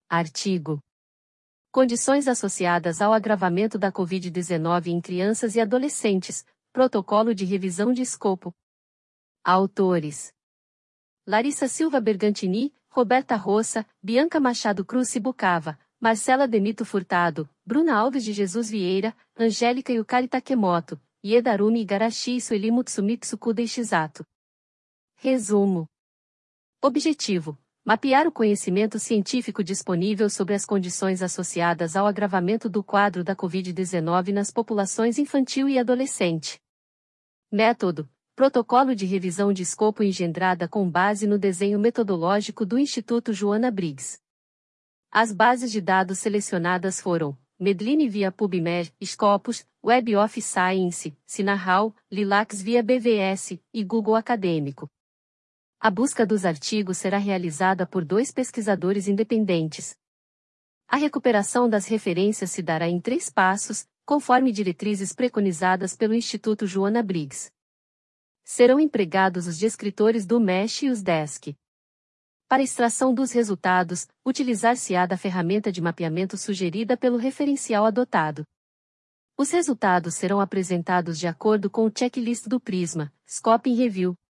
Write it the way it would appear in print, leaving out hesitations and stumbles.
Artigo. Condições associadas ao agravamento da Covid-19 em crianças e adolescentes. Protocolo de revisão de escopo. Autores: Larissa Silva Bergantini, Roberta Roça, Bianca Machado Cruz Cibucava, Marcela Demito Furtado, Bruna Alves de Jesus Vieira, Angélica Yukari Takemoto, Iedarumi Igarashi e Sueli Mutsumitsu Kudei-Shizato. Resumo. Objetivo: mapear o conhecimento científico disponível sobre as condições associadas ao agravamento do quadro da Covid-19 nas populações infantil e adolescente. Método: protocolo de revisão de escopo engendrada com base no desenho metodológico do Instituto Joanna Briggs. As bases de dados selecionadas foram Medline via PubMed, Scopus, Web of Science, Sinahal, Lilacs via BVS e Google Acadêmico. A busca dos artigos será realizada por 2 pesquisadores independentes. A recuperação das referências se dará em 3 passos, conforme diretrizes preconizadas pelo Instituto Joanna Briggs. Serão empregados os descritores do MESH e os DESC. Para extração dos resultados, utilizar-se-á da ferramenta de mapeamento sugerida pelo referencial adotado. Os resultados serão apresentados de acordo com o checklist do PRISMA, Scope and Review,